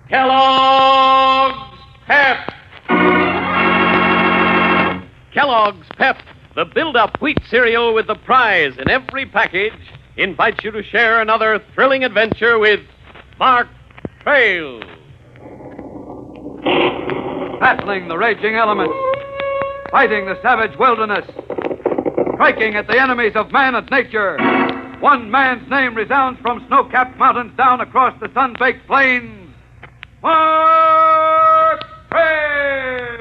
Kellogg's Pep! Kellogg's Pep, the build-up wheat cereal with the prize in every package, invites you to share another thrilling adventure with Mark Trail. Battling the raging elements, fighting the savage wilderness, striking at the enemies of man and nature. One man's name resounds from snow-capped mountains down across the sun-baked plains. Mark Trail!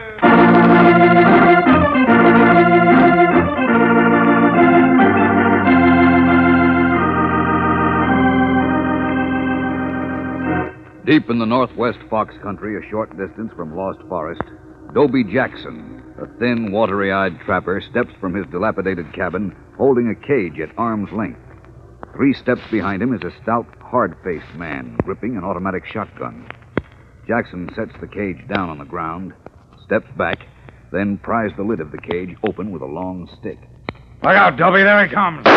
Deep in the northwest Fox country, a short distance from Lost Forest, Dobie Jackson, a thin, watery-eyed trapper, steps from his dilapidated cabin, holding a cage at arm's length. 3 steps behind him is a stout, hard-faced man, gripping an automatic shotgun. Jackson sets the cage down on the ground, steps back, then pries the lid of the cage open with a long stick. Look out, Dobie, there he comes.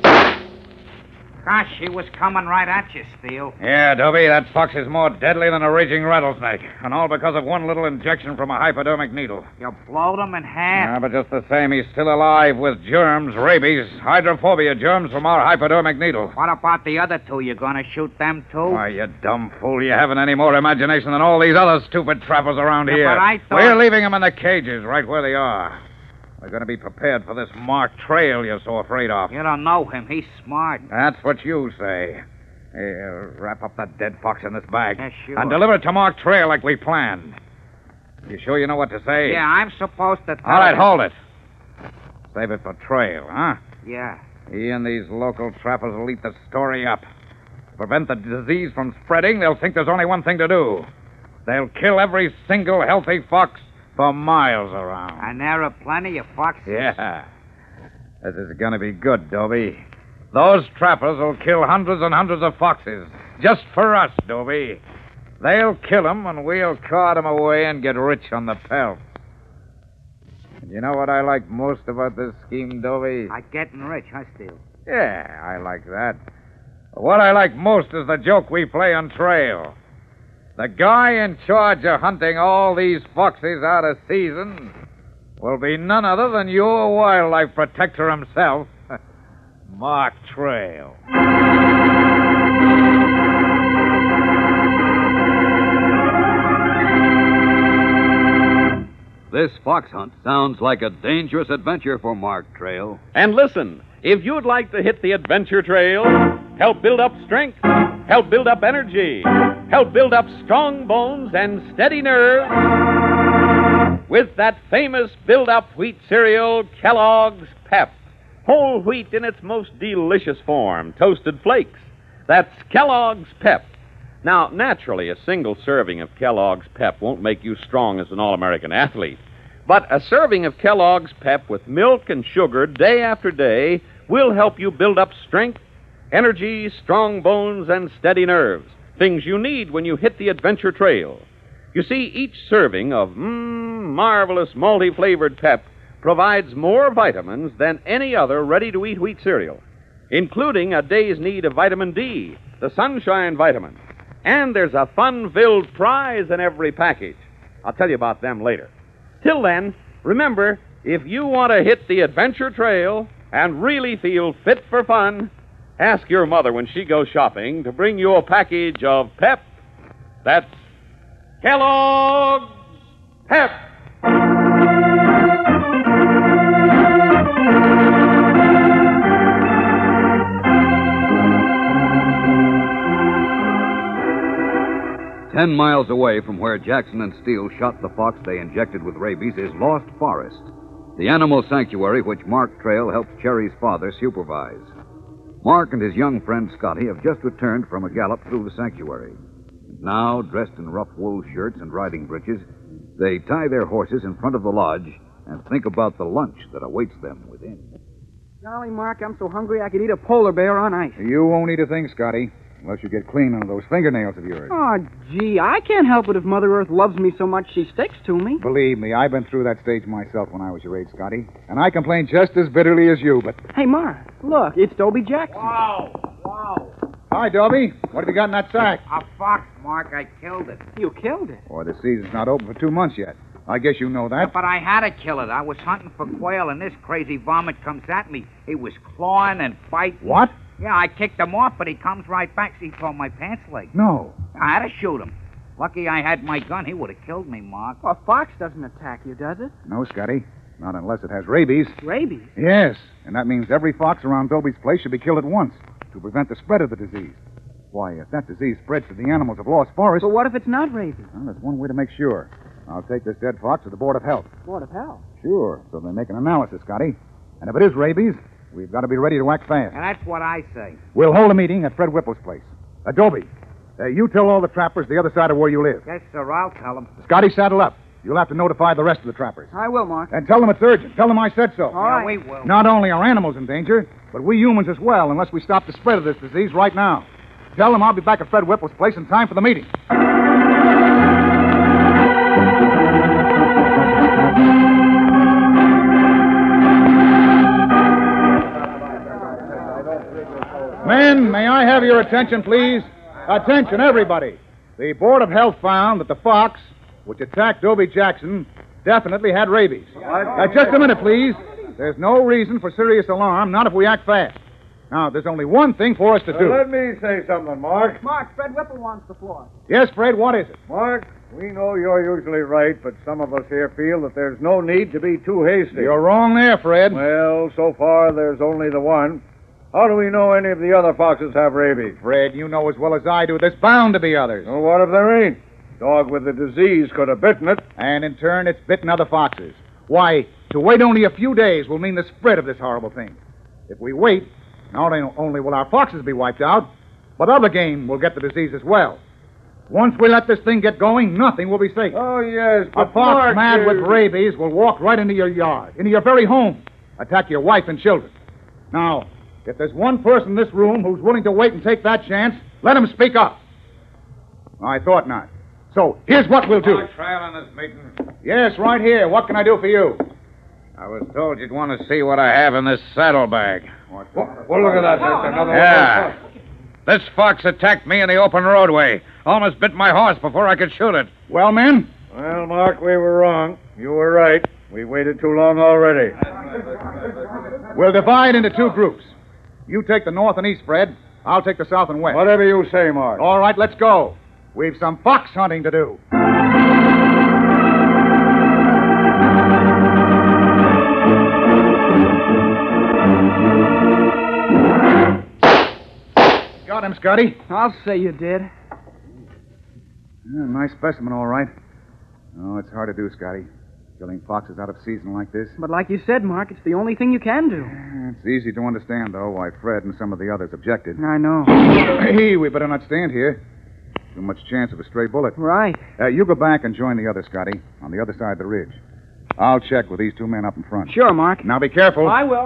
Gosh, he was coming right at you, Steele. Yeah, Dobie, that fox is more deadly than a raging rattlesnake. And all because of one little injection from a hypodermic needle. You blowed him in half. Yeah, but just the same, he's still alive with germs, rabies, hydrophobia germs from our hypodermic needle. What about the other 2? You gonna shoot them, too? Why, you dumb fool, you haven't any more imagination than all these other stupid trappers around here. But I thought... We're leaving them in the cages right where they are. We're going to be prepared for this Mark Trail you're so afraid of. You don't know him. He's smart. That's what you say. Here, wrap up that dead fox in this bag. Yeah, sure. And deliver it to Mark Trail like we planned. You sure you know what to say? Yeah, I'm supposed to tell All right, him. hold it. Save it for Trail, huh? Yeah. He and these local trappers will eat the story up. To prevent the disease from spreading, they'll think there's only one thing to do. They'll kill every single healthy fox for miles around. And there are plenty of foxes. Yeah. This is going to be good, Dobie. Those trappers will kill hundreds and hundreds of foxes. Just for us, Dobie. They'll kill them, and we'll cart them away and get rich on the pelt. And you know what I like most about this scheme, Dobie? Like getting rich, huh, Steele? Yeah, I like that. But what I like most is the joke we play on Trail. The guy in charge of hunting all these foxes out of season will be none other than your wildlife protector himself, Mark Trail. This fox hunt sounds like a dangerous adventure for Mark Trail. And listen, if you'd like to hit the adventure trail, help build up strength, help build up energy, help build up strong bones and steady nerves, with that famous build-up wheat cereal, Kellogg's Pep. Whole wheat in its most delicious form, toasted flakes. That's Kellogg's Pep. Now, naturally, a single serving of Kellogg's Pep won't make you strong as an all-American athlete. But a serving of Kellogg's Pep with milk and sugar day after day will help you build up strength, energy, strong bones, and steady nerves. Things you need when you hit the adventure trail. You see, each serving of marvelous multi-flavored Pep provides more vitamins than any other ready-to-eat wheat cereal, including a day's need of vitamin D, the sunshine vitamin. And there's a fun-filled prize in every package. I'll tell you about them later. Till then, remember, if you want to hit the adventure trail and really feel fit for fun, ask your mother when she goes shopping to bring you a package of Pep. That's Kellogg's Pep. 10 miles away from where Jackson and Steele shot the fox they injected with rabies is Lost Forest, the animal sanctuary which Mark Trail helped Cherry's father supervise. Mark and his young friend Scotty have just returned from a gallop through the sanctuary. Now, dressed in rough wool shirts and riding breeches, they tie their horses in front of the lodge and think about the lunch that awaits them within. Golly, Mark, I'm so hungry I could eat a polar bear on ice. You won't eat a thing, Scotty, unless you get clean on those fingernails of yours. Oh, gee, I can't help it if Mother Earth loves me so much she sticks to me. Believe me, I've been through that stage myself when I was your age, Scotty. And I complain just as bitterly as you, but... Hey, Mark, look, it's Dobie Jackson. Wow. Hi, Dobie. What have you got in that sack? A fox, Mark. I killed it. You killed it. Boy, the season's not open for 2 months yet. I guess you know that. But I had to kill it. I was hunting for quail, and this crazy varmint comes at me. He was clawing and biting. What? Yeah, I kicked him off, but he comes right back. See, he tore my pants leg. No. I had to shoot him. Lucky I had my gun. He would have killed me, Mark. A fox doesn't attack you, does it? No, Scotty. Not unless it has rabies. Rabies. Yes, and that means every fox around Dobie's place should be killed at once to prevent the spread of the disease. Why, if that disease spreads to the animals of Lost Forest... But what if it's not rabies? Well, there's one way to make sure. I'll take this dead fox to the Board of Health. Board of Health? Sure, so they make an analysis, Scotty. And if it is rabies, we've got to be ready to act fast. And that's what I say. We'll hold a meeting at Fred Whipple's place. Dobie, you tell all the trappers the other side of where you live. Yes, sir, I'll tell him. Scotty, saddle up. You'll have to notify the rest of the trappers. I will, Mark. And tell them it's urgent. Tell them I said so. All right. We will. Not only are animals in danger, but we humans as well, unless we stop the spread of this disease right now. Tell them I'll be back at Fred Whipple's place in time for the meeting. Men, may I have your attention, please? Attention, everybody. The Board of Health found that the fox, which attacked Dobie Jackson, definitely had rabies. Just a minute, please. There's no reason for serious alarm, not if we act fast. Now, there's only one thing for us to do. Let me say something, Mark. Mark, Fred Whipple wants the floor. Yes, Fred, what is it? Mark, we know you're usually right, but some of us here feel that there's no need to be too hasty. You're wrong there, Fred. Well, so far, there's only the one. How do we know any of the other foxes have rabies? Fred, you know as well as I do there's bound to be others. Well, what if there ain't? Dog with the disease could have bitten it. And in turn, it's bitten other foxes. Why, to wait only a few days will mean the spread of this horrible thing. If we wait, not only will our foxes be wiped out, but other game will get the disease as well. Once we let this thing get going, nothing will be safe. Oh, yes, but A fox Mark, mad with rabies will walk right into your yard, into your very home, attack your wife and children. Now, if there's one person in this room who's willing to wait and take that chance, let him speak up. I thought not. So, here's what we'll do. Trail in this meeting. Yes, right here. What can I do for you? I was told you'd want to see what I have in this saddlebag. Well, look at that. There's another Yeah. This fox attacked me in the open roadway. Almost bit my horse before I could shoot it. Well, men? Well, Mark, we were wrong. You were right. We waited too long already. We'll divide into two groups. You take the north and east, Fred. I'll take the south and west. Whatever you say, Mark. All right, let's go. We've some fox hunting to do. Got him, Scotty. I'll say you did. Yeah, nice specimen, all right. Oh, it's hard to do, Scotty. Killing foxes out of season like this. But like you said, Mark, it's the only thing you can do. It's easy to understand, though, why Fred and some of the others objected. I know. Hey, we better not stand here. Too much chance of a stray bullet. Right. You go back and join the others, Scotty, on the other side of the ridge. I'll check with these two men up in front. Sure, Mark. Now be careful. I will.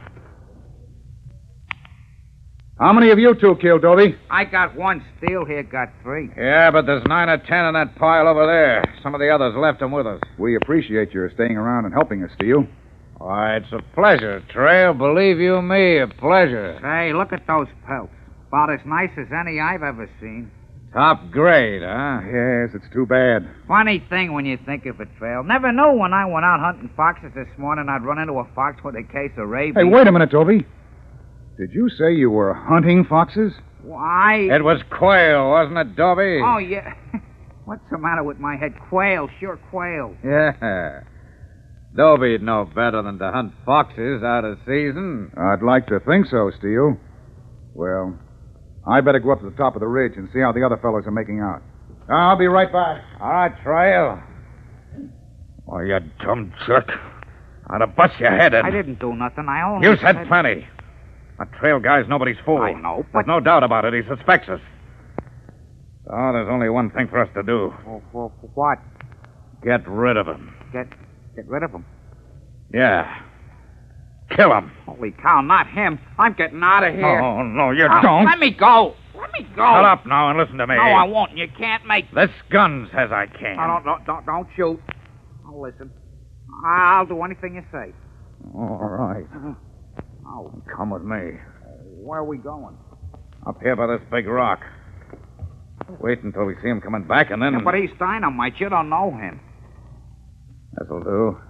How many of you two killed, Dobie? I got one. Steele here got 3. Yeah, but there's 9 or 10 in that pile over there. Some of the others left them with us. We appreciate your staying around and helping us, Steele. Why, it's a pleasure, Trail. Believe you me, a pleasure. Hey, look at those pelts. About as nice as any I've ever seen. Top grade, huh? Yes, it's too bad. Funny thing when you think of it, Trail. Never knew when I went out hunting foxes this morning I'd run into a fox with a case of rabies. Hey, wait a minute, Dobie. Did you say you were hunting foxes? Why? It was quail, wasn't it, Dobie? Oh, yeah. What's the matter with my head? Quail, sure quail. Yeah. Dobie'd know better than to hunt foxes out of season. I'd like to think so, Steele. Well, I better go up to the top of the ridge and see how the other fellows are making out. I'll be right back. All right, Trail. Oh, you dumb jerk. I'd have bust your head in. I didn't do nothing. I only You said plenty. That Trail guy's nobody's fool. I know, but... There's no doubt about it. He suspects us. Oh, there's only one thing for us to do. For what? Get rid of him. Get rid of him. Yeah. Kill him. Holy cow, not him. I'm getting out of here. Oh, no, you don't. Let me go. Let me go. Shut up now and listen to me. No, I won't. You can't make... This gun says I can. Don't shoot. I'll listen. I'll do anything you say. All right. Oh, Come with me. where are we going? Up here by this big rock. Wait until we see him coming back, and then... Yeah, but he's dynamite. You don't know him. This'll do.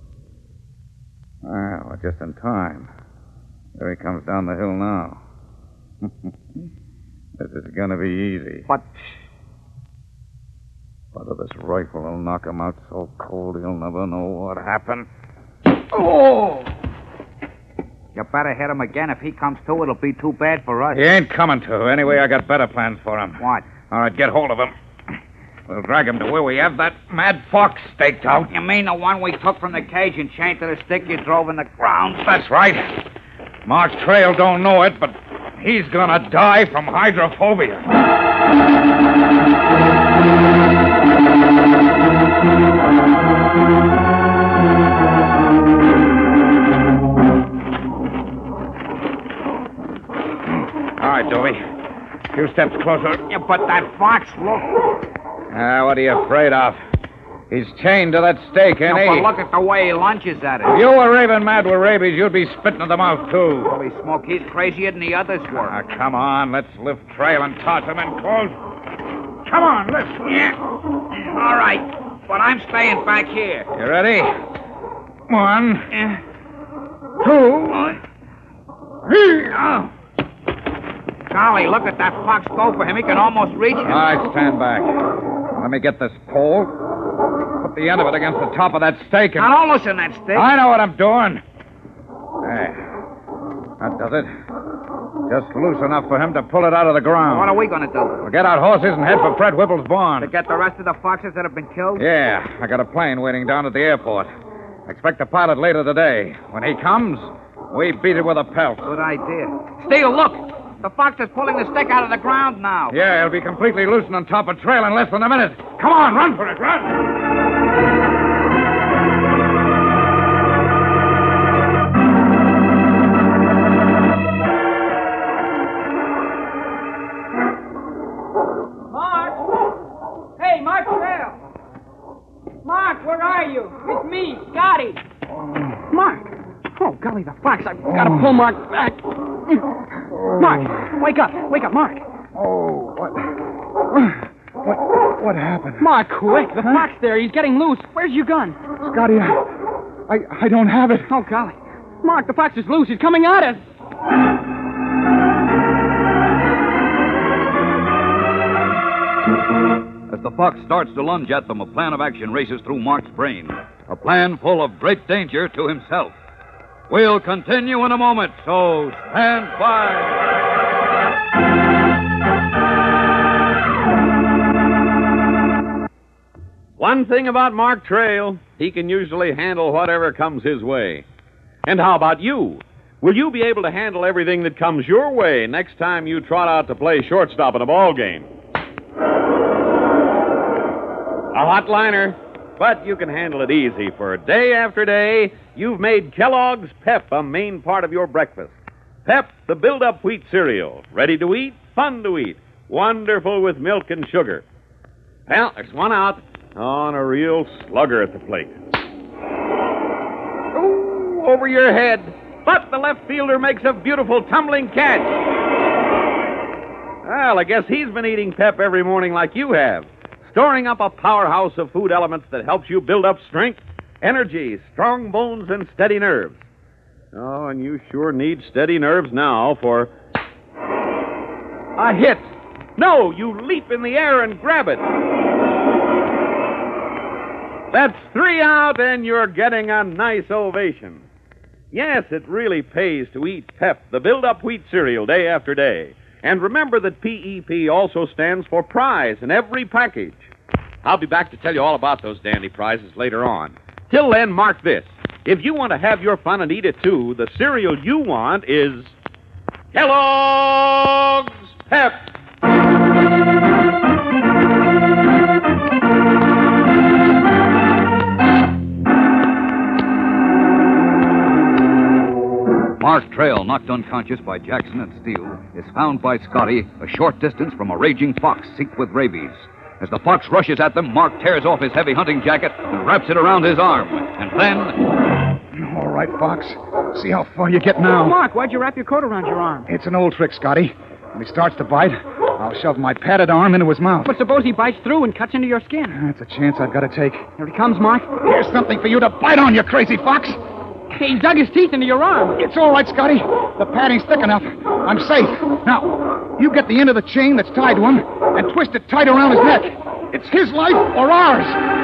Well, we're just in time. There he comes down the hill now. This is going to be easy. But... This rifle will knock him out so cold he'll never know what happened. Oh! You better hit him again. If he comes to, it'll be too bad for us. He ain't coming to. Anyway, I got better plans for him. What? All right, get hold of him. We'll drag him to where we have that mad fox staked out. You mean the one we took from the cage and chained to the stick you drove in the ground? That's right. Mark Trail don't know it, but he's gonna die from hydrophobia. All right, Dobie. A few steps closer. Yeah, but that fox, look. What are you afraid of? He's chained to that stake, ain't he? But look at the way he lunges at it. If you were raving mad with rabies, you'd be spitting at the mouth, too. Holy smoke, he's crazier than the others were. Come on, let's lift Trail and toss him in close. Come on, let's... Yeah. All right, but I'm staying back here. You ready? 1, 2... Oh. Golly, look at that fox go for him. He can almost reach him. All right, stand back. Let me get this pole. Put the end of it against the top of that stake and... Now, don't loosen that stick. I know what I'm doing. There. That does it. Just loose enough for him to pull it out of the ground. What are we going to do? We'll get out horses and head for Fred Whipple's barn. To get the rest of the foxes that have been killed? Yeah, I got a plane waiting down at the airport. I expect the pilot later today. When he comes, we beat it with a pelt. Good idea. Steele, look! The fox is pulling the stick out of the ground now. Yeah, he'll be completely loosened on top of Trail in less than a minute. Come on, run for it, run! Mark! Hey, Mark Trail! Mark, where are you? It's me, Scotty. Mark! Oh, golly, the fox. I've got to pull Mark back. Mark, wake up. Wake up, Mark. Oh, what happened? Mark, quick. The fox there. He's getting loose. Where's your gun? Scotty, I don't have it. Oh, golly. Mark, the fox is loose. He's coming at us. As the fox starts to lunge at them, a plan of action races through Mark's brain. A plan full of great danger to himself. We'll continue in a moment, so stand by. One thing about Mark Trail, he can usually handle whatever comes his way. And how about you? Will you be able to handle everything that comes your way next time you trot out to play shortstop in a ball game? A hot liner, but you can handle it easy, for day after day, you've made Kellogg's Pep a main part of your breakfast. Pep, the build-up wheat cereal. Ready to eat, fun to eat. Wonderful with milk and sugar. Well, there's one out. On a real slugger at the plate. Ooh, over your head. But the left fielder makes a beautiful tumbling catch. Well, I guess he's been eating Pep every morning like you have. Storing up a powerhouse of food elements that helps you build up strength, energy, strong bones, and steady nerves. Oh, and you sure need steady nerves now for a hit. No, you leap in the air and grab it. That's 3 out, and you're getting a nice ovation. Yes, it really pays to eat Pep, the build-up wheat cereal, day after day. And remember that PEP also stands for prize in every package. I'll be back to tell you all about those dandy prizes later on. Till then, mark this. If you want to have your fun and eat it, too, the cereal you want is Kellogg's Pep. Mark Trail, knocked unconscious by Jackson and Steele, is found by Scotty a short distance from a raging fox sick with rabies. As the fox rushes at them, Mark tears off his heavy hunting jacket and wraps it around his arm. And then... All right, Fox. See how far you get now. Mark, why'd you wrap your coat around your arm? It's an old trick, Scotty. When he starts to bite, I'll shove my padded arm into his mouth. But suppose he bites through and cuts into your skin. That's a chance I've got to take. Here he comes, Mark. Here's something for you to bite on, you crazy fox. He dug his teeth into your arm. It's all right, Scotty. The padding's thick enough. I'm safe. Now, you get the end of the chain that's tied to him and twist it tight around his neck. It's his life or ours.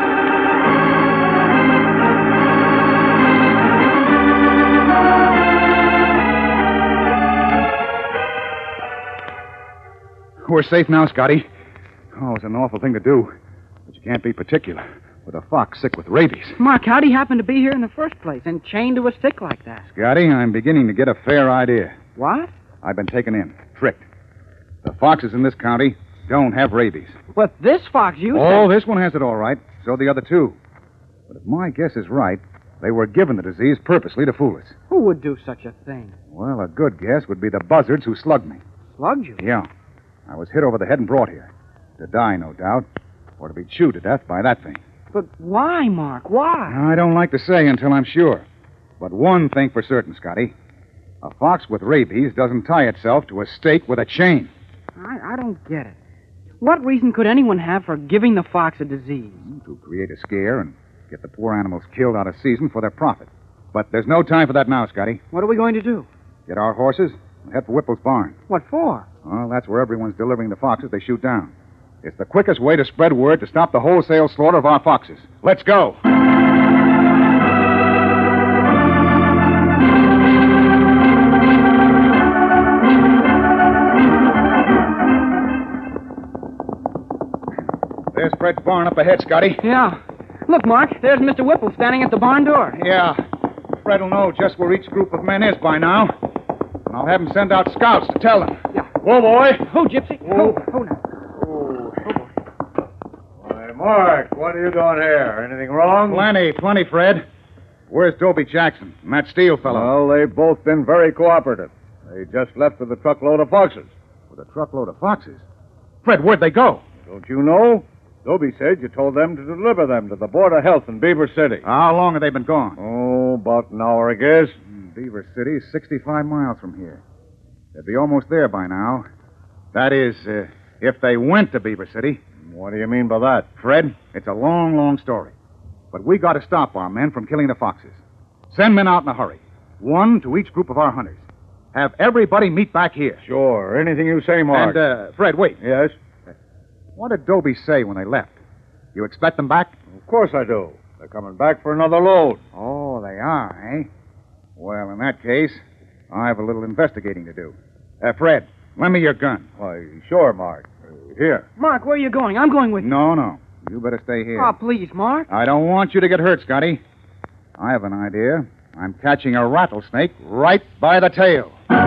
We're safe now, Scotty. Oh, it's an awful thing to do. But you can't be particular with a fox sick with rabies. Mark, how'd he happen to be here in the first place and chained to a stick like that? Scotty, I'm beginning to get a fair idea. What? I've been taken in, tricked. The foxes in this county don't have rabies. But this fox you Oh, said... this one has it all right. So the other two. But if my guess is right, they were given the disease purposely to fool us. Who would do such a thing? Well, a good guess would be the buzzards who slugged me. Slugged you? Yeah. I was hit over the head and brought here. To die, no doubt. Or to be chewed to death by that thing. But why, Mark? Why? I don't like to say until I'm sure. But one thing for certain, Scotty. A fox with rabies doesn't tie itself to a stake with a chain. I don't get it. What reason could anyone have for giving the fox a disease? To create a scare and get the poor animals killed out of season for their profit. But there's no time for that now, Scotty. What are we going to do? Get our horses and head for Whipple's barn. What for? Well, that's where everyone's delivering the foxes they shoot down. It's the quickest way to spread word to stop the wholesale slaughter of our foxes. Let's go. There's Fred's barn up ahead, Scotty. Yeah. Look, Mark, there's Mr. Whipple standing at the barn door. Yeah. Fred will know just where each group of men is by now. And I'll have him send out scouts to tell them. Yeah. Whoa, boy. Oh, Gypsy. Whoa. Oh, now. Why, Mark, what are you doing here? Anything wrong? Plenty, Fred. Where's Dobie Jackson and that Steele fellow? Well, they've both been very cooperative. They just left with a truckload of foxes. With a truckload of foxes? Fred, where'd they go? Don't you know? Dobie said you told them to deliver them to the Board of Health in Beaver City. How long have they been gone? Oh, about an hour, I guess. Beaver City is 65 miles from here. They'd be almost there by now. That is, if they went to Beaver City. What do you mean by that? Fred, it's a long, long story. But we got to stop our men from killing the foxes. Send men out in a hurry. One to each group of our hunters. Have everybody meet back here. Sure. Anything you say, Mark. And, Fred, wait. Yes? What did Dobie say when they left? You expect them back? Of course I do. They're coming back for another load. Oh, they are, eh? Well, in that case, I have a little investigating to do. Fred, lend me your gun. Why, sure, Mark. Here. Mark, where are you going? I'm going with you. No. You better stay here. Oh, please, Mark. I don't want you to get hurt, Scotty. I have an idea. I'm catching a rattlesnake right by the tail.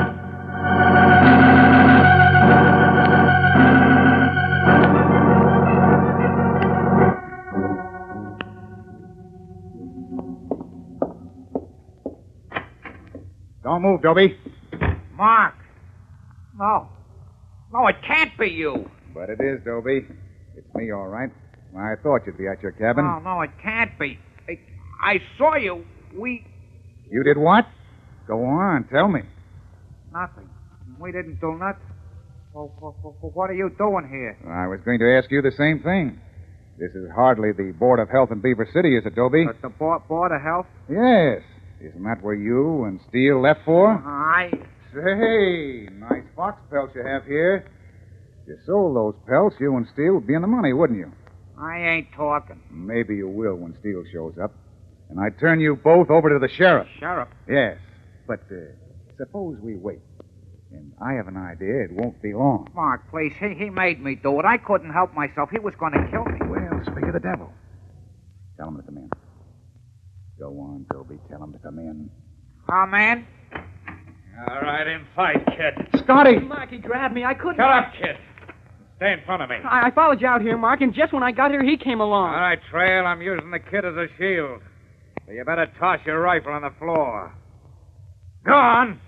Don't move, Dobie. Mark. No. No, it can't be you. But it is, Dobie. It's me, all right. I thought you'd be at your cabin. No, it can't be. I saw you. You did what? Go on, tell me. Nothing. We didn't do nothing. Well, what are you doing here? I was going to ask you the same thing. This is hardly the Board of Health in Beaver City, is it, Dobie? The Board of Health? Yes. Isn't that where you and Steele left for? I... Say, nice fox pelts you have here. If you sold those pelts, you and Steele would be in the money, wouldn't you? I ain't talking. Maybe you will when Steele shows up. And I'd turn you both over to the sheriff. Sheriff? Yes. But suppose we wait. And I have an idea it won't be long. Mark, please. He made me do it. I couldn't help myself. He was going to kill me. Well, speak of the devil. Tell him to come in. Go on, Toby. Tell him to come in. Come in. All right, inside, kid. Scotty! Mark, he grabbed me. I couldn't... Shut up, kid. Stay in front of me. I followed you out here, Mark, and just when I got here, he came along. All right, Trail, I'm using the kid as a shield. So you better toss your rifle on the floor. Go on.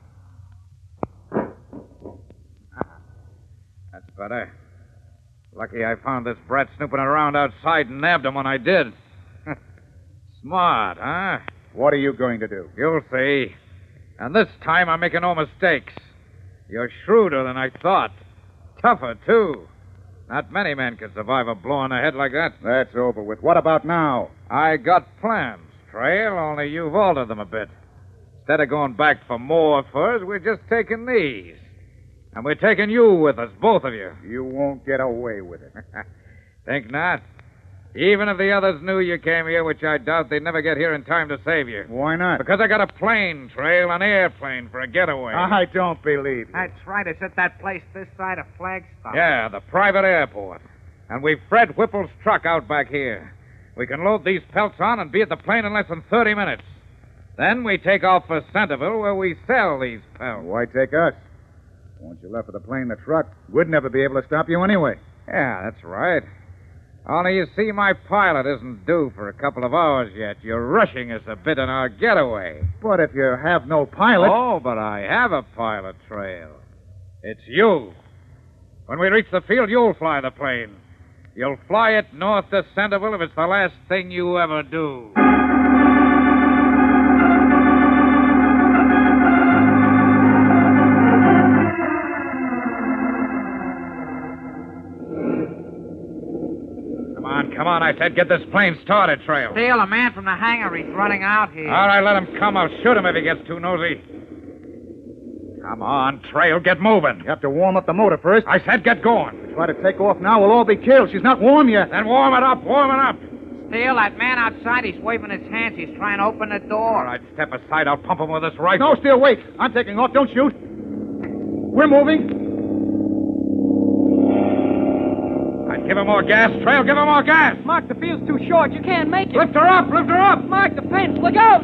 That's better. Lucky I found this brat snooping around outside and nabbed him when I did. Smart, huh? What are you going to do? You'll see. And this time I'm making no mistakes. You're shrewder than I thought. Tougher, too. Not many men can survive a blow on the head like that. That's over with. What about now? I got plans, Trail, only you've altered them a bit. Instead of going back for more furs, we're just taking these. And we're taking you with us, both of you. You won't get away with it. Think not? Even if the others knew you came here, which I doubt, they'd never get here in time to save you. Why not? Because I got a plane, Trail, an airplane for a getaway. I don't believe you. That's right. It's at that place this side of Flagstaff. Yeah, the private airport. And we've Fred Whipple's truck out back here. We can load these pelts on and be at the plane in less than 30 minutes. Then we take off for Centerville, where we sell these pelts. Why take us? Once you left for the plane, the truck, we'd never be able to stop you anyway. Yeah, that's right. Only you see, my pilot isn't due for a couple of hours yet. You're rushing us a bit on our getaway. But if you have no pilot... Oh, but I have a pilot, Trail. It's you. When we reach the field, you'll fly the plane. You'll fly it north to Centerville if it's the last thing you ever do. Come on, I said, get this plane started, Trail. Steele, a man from the hangar. He's running out here. All right, let him come. I'll shoot him if he gets too nosy. Come on, Trail, get moving. You have to warm up the motor first. I said get going. Try to take off now, we'll all be killed. She's not warm yet. Then warm it up, warm it up. Steele, that man outside, he's waving his hands. He's trying to open the door. All right, step aside. I'll pump him with this rifle. No, Steele, wait. I'm taking off. Don't shoot. We're moving. Give him more gas, Trail. Give him more gas. Mark, the field's too short. You can't make it. Lift her up. Lift her up. Mark, the fence. Look out.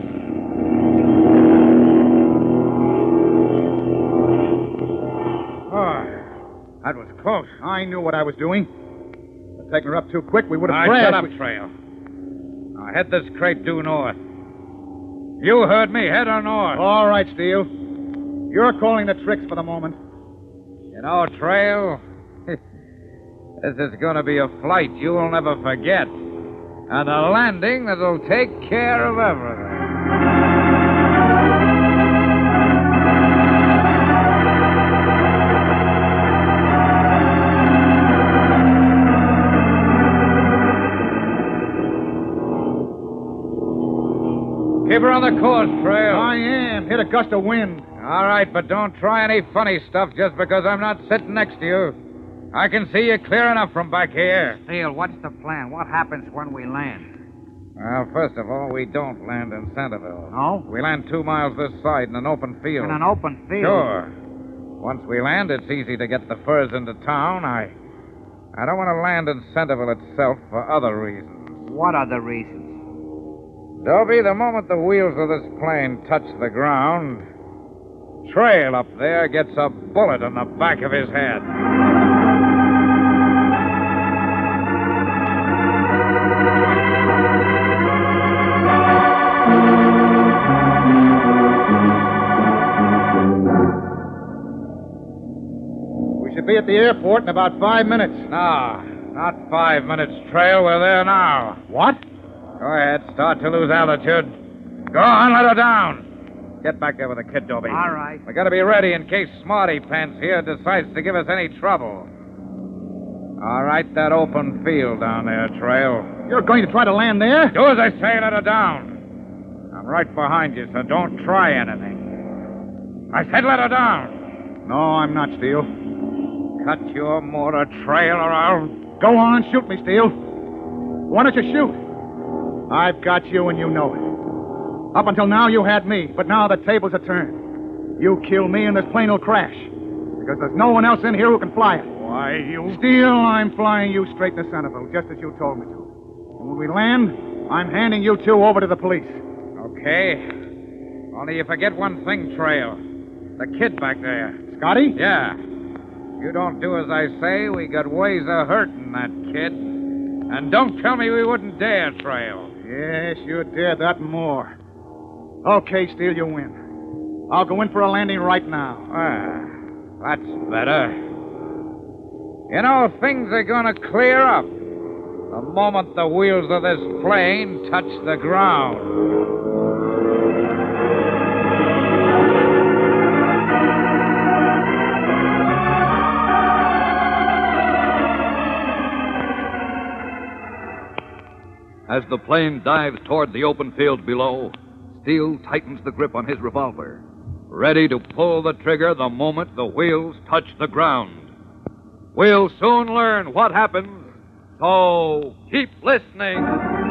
Oh, that was close. I knew what I was doing. But taking her up too quick, we would have All right, crashed. shut up, Trail. Now head this crate due north. You heard me. Head her north. All right, Steele. You're calling the tricks for the moment. You know, Trail... This is going to be a flight you'll never forget. And a landing that'll take care of everything. Keep her on the course, Trail. I am. Hit a gust of wind. All right, but don't try any funny stuff just because I'm not sitting next to you. I can see you clear enough from back here. Steele, what's the plan? What happens when we land? Well, first of all, we don't land in Centerville. No? We land 2 miles this side in an open field. In an open field? Sure. Once we land, it's easy to get the furs into town. I don't want to land in Centerville itself for other reasons. What other reasons? Dobie, the moment the wheels of this plane touch the ground, Trail up there gets a bullet in the back of his head. Be at the airport in about 5 minutes. No, not 5 minutes, Trail. We're there now. What? Go ahead. Start to lose altitude. Go on, let her down. Get back there with the kid, Dobie. All right. We got to be ready in case Smarty Pants here decides to give us any trouble. All right, that open field down there, Trail. You're going to try to land there? Do as I say, let her down. I'm right behind you, so don't try anything. I said let her down. No, I'm not, Steele. Cut your motor, Trail, or I'll... Go on, shoot me, Steele. Why don't you shoot? I've got you, and you know it. Up until now, you had me, but now the tables are turned. You kill me, and this plane will crash. Because there's no one else in here who can fly it. Why, you... Steele, I'm flying you straight to Centerville, just as you told me to. And when we land, I'm handing you two over to the police. Okay. Only you forget one thing, Trail. The kid back there. Scotty? Yeah. You don't do as I say, we got ways of hurting that kid. And don't tell me we wouldn't dare, Trail. Yes, you dare that and more. Okay, Steele, you win. I'll go in for a landing right now. That's better. You know, things are going to clear up the moment the wheels of this plane touch the ground. As the plane dives toward the open field below, Steele tightens the grip on his revolver, ready to pull the trigger the moment the wheels touch the ground. We'll soon learn what happens, so keep listening.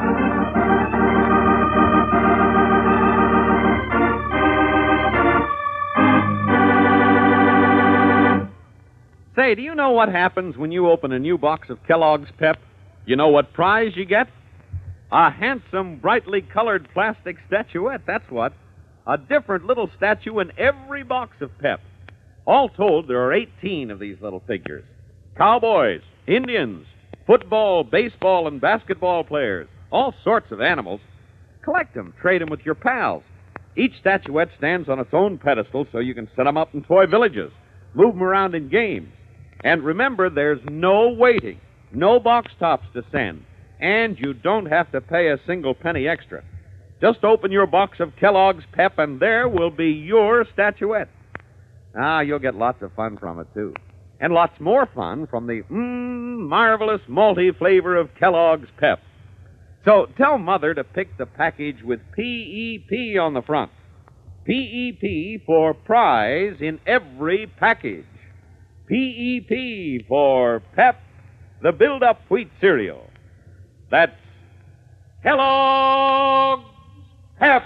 Say, do you know what happens when you open a new box of Kellogg's Pep? You know what prize you get? A handsome, brightly colored plastic statuette, that's what. A different little statue in every box of Pep. All told, there are 18 of these little figures. Cowboys, Indians, football, baseball, and basketball players. All sorts of animals. Collect them, trade them with your pals. Each statuette stands on its own pedestal so you can set them up in toy villages, move them around in games. And remember, there's no waiting, no box tops to send, and you don't have to pay a single penny extra. Just open your box of Kellogg's Pep, and there will be your statuette. You'll get lots of fun from it, too. And lots more fun from the marvelous malty flavor of Kellogg's Pep. So tell Mother to pick the package with P-E-P on the front. P-E-P for prize in every package. P-E-P for Pep, the build-up wheat cereal. That's Kellogg's Pep.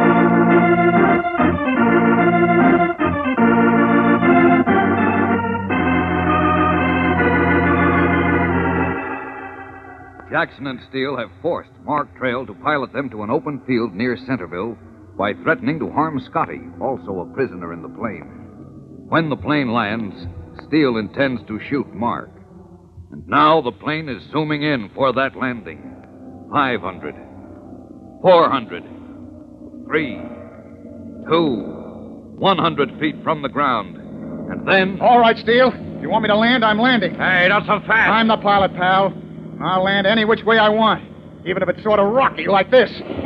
Jackson and Steele have forced Mark Trail to pilot them to an open field near Centerville by threatening to harm Scotty, also a prisoner in the plane. When the plane lands, Steele intends to shoot Mark. And now the plane is zooming in for that landing. 500, 400, 3, 2, 100 feet from the ground. And then... All right, Steele. If you want me to land, I'm landing. Hey, not so fast. I'm the pilot, pal. I'll land any which way I want, even if it's sort of rocky like this.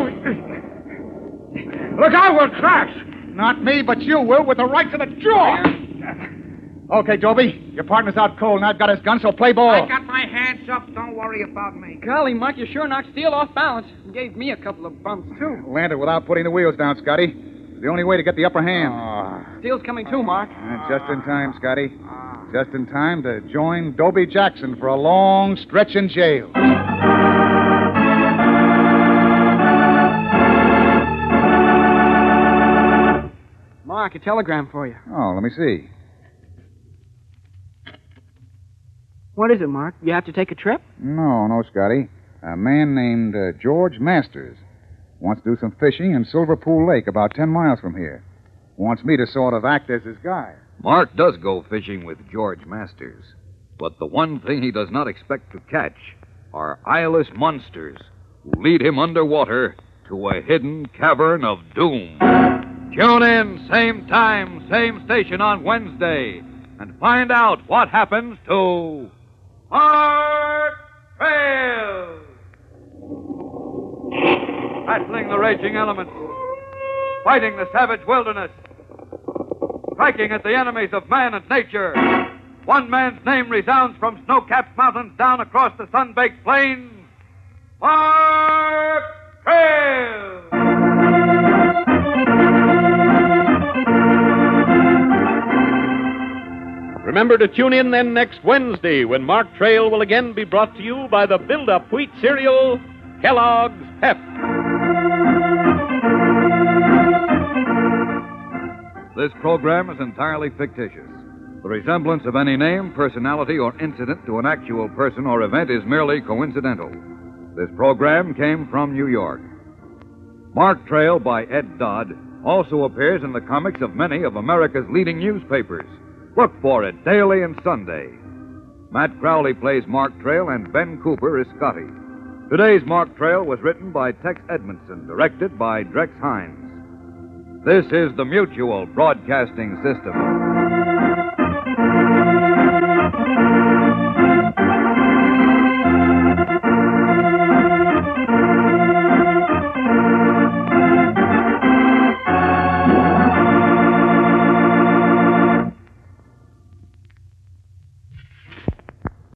Look out, we'll crash. Not me, but you will, with the right to the jaw. Okay, Joby, your partner's out cold, and I've got his gun, so play ball. I got my hands up. Don't worry about me. Golly, Mark, you sure knocked Steele off balance. And gave me a couple of bumps, too. Landed without putting the wheels down, Scotty. It's the only way to get the upper hand. Steele's coming, too, Mark. Just in time, Scotty. Just in time to join Dobie Jackson for a long stretch in jail. Mark, a telegram for you. Oh, let me see. What is it, Mark? You have to take a trip? No, Scotty. A man named George Masters wants to do some fishing in Silver Pool Lake about 10 miles from here. Wants me to sort of act as his guide. Mark does go fishing with George Masters. But the one thing he does not expect to catch are eyeless monsters who lead him underwater to a hidden cavern of doom. Tune in, same time, same station on Wednesday, and find out what happens to Mark Trail. Battling the raging elements, fighting the savage wilderness, striking at the enemies of man and nature. One man's name resounds from snow-capped mountains down across the sun-baked plains. Mark Trail! Remember to tune in then next Wednesday when Mark Trail will again be brought to you by the build-up wheat cereal, Kellogg's Pep. This program is entirely fictitious. The resemblance of any name, personality, or incident to an actual person or event is merely coincidental. This program came from New York. Mark Trail by Ed Dodd also appears in the comics of many of America's leading newspapers. Look for it daily and Sunday. Matt Crowley plays Mark Trail, and Ben Cooper is Scotty. Today's Mark Trail was written by Tex Edmondson, directed by Drex Hines. This is the Mutual Broadcasting System.